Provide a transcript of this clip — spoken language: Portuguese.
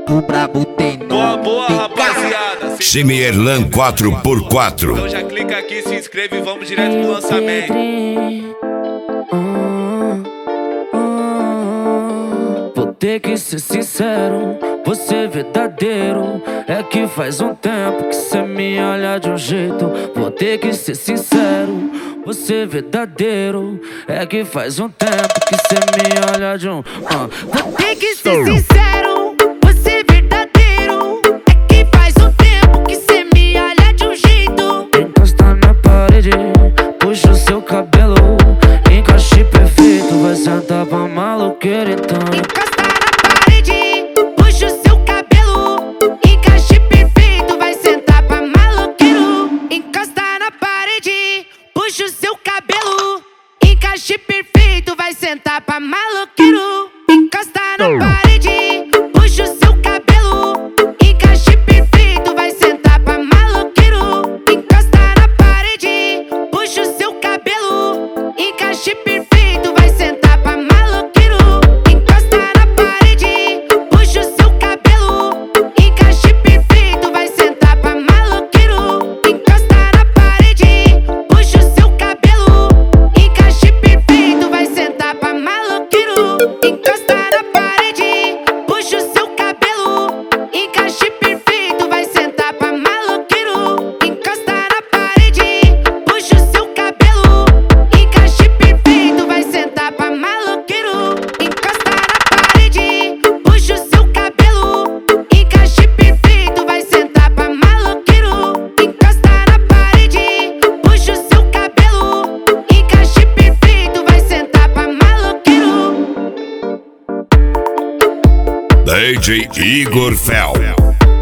o brabo tem nome. Boa, boa, rapaziada. Semierlan 4x4. Então já clica aqui, se inscreve e vamos direto pro lançamento. Vou ter que ser sincero, você é verdadeiro. É que faz um tempo que cê me olha de um jeito. Vou ter que ser sincero, você é verdadeiro. É que faz um tempo que cê me olha de um Vou ter que ser sincero, você é verdadeiro. É que faz um tempo que cê me olha de um jeito. Encosta na parede, puxa o seu cabelo. Encaixe perfeito, vai sentar pra maloqueira então. Encosta na parede, puxa o seu cabelo. Encaixe perfeito, vai sentar pra maloqueiro. Encosta na parede, puxa o seu cabelo. Encaixe perfeito, vai sentar pra maloqueiro. Encosta na parede, puxa o seu cabelo. Encaixe perfeito, vai sentar pra maloqueiro. Encosta na parede, puxa o seu cabelo. Encaixe perfeito, vai sentar pra maloqueiro. Encosta na parede, puxa o seu cabelo. Encaixe perfeito, vai sentar pra maloqueiro. Encosta na parede, puxa o seu cabelo. Encaixe perfeito, vai sentar pra maloqueiro. Encosta na parede, puxa o seu cabelo. Encaixe perfeito, vai sentar pra maloqueiro. Encosta na parede, puxa o seu cabelo. Encaixe perfeito, vai sentar pra maloqueiro. Encosta na parede, puxa o seu cabelo. Encaixe perfeito, vai sentar pra maloqueiro. Encosta na parede, puxa o seu cabelo. Encaixe perfeito, vai sentar pra maloqueiro. DJ Igor Fel.